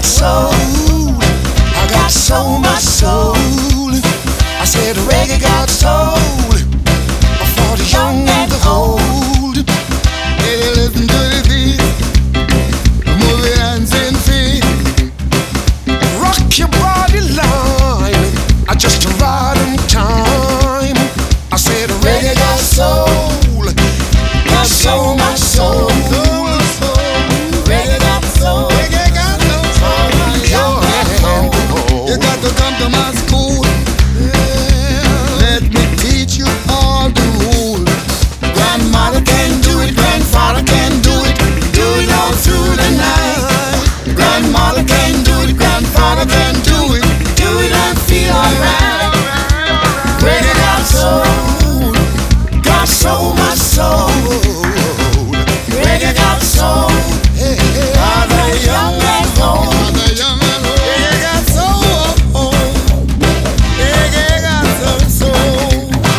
soul. I got so much soul. I said reggae got soul for the young and the old. Hey, listen to the beat, move your hands and feet, rock your body line. I just right on time. I said reggae got soul, got so much soul. Reggae got soul, reggae got soul for the young and the old. You got to come to my school. Let me teach you all the rules. Grandmother can do it, grandfather can do it. Do it all through the night. Grandmother can do it, grandfather can do it. Do it and feel alright. Reggae got soul, got so much soul. Reggae got soul, for the young and old. Reggae got soul, reggae got some soul.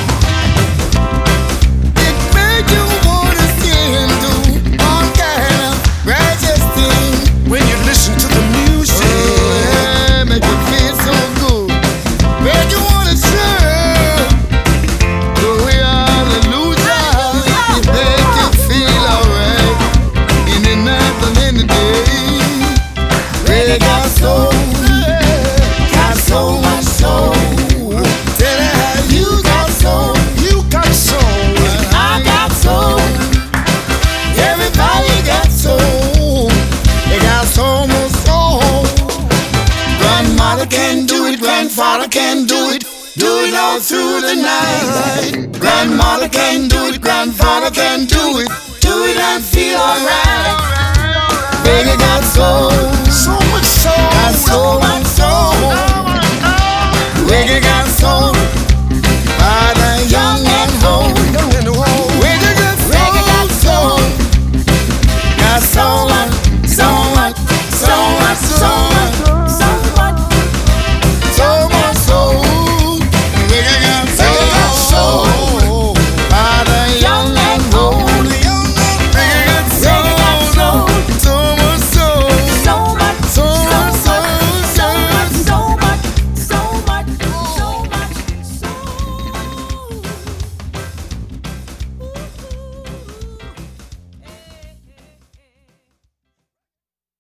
It make you wanna sing to all kind of righteous things. When you listen to the music, yeah, make you feel so good. Make you wanna sing, glory hallelujah. It make you feel alright in the night and in the day. Reggae got soul, got so much soul. Tell her how you got soul, you got soul. I got soul. Everybody got soul. They got so much soul. Grandmother can do it, grandfather can do it. Do it all through the night. Grandmother can do it, grandfather can do it. Do it and feel alright. Reggae got soul, so much soul. Got soul.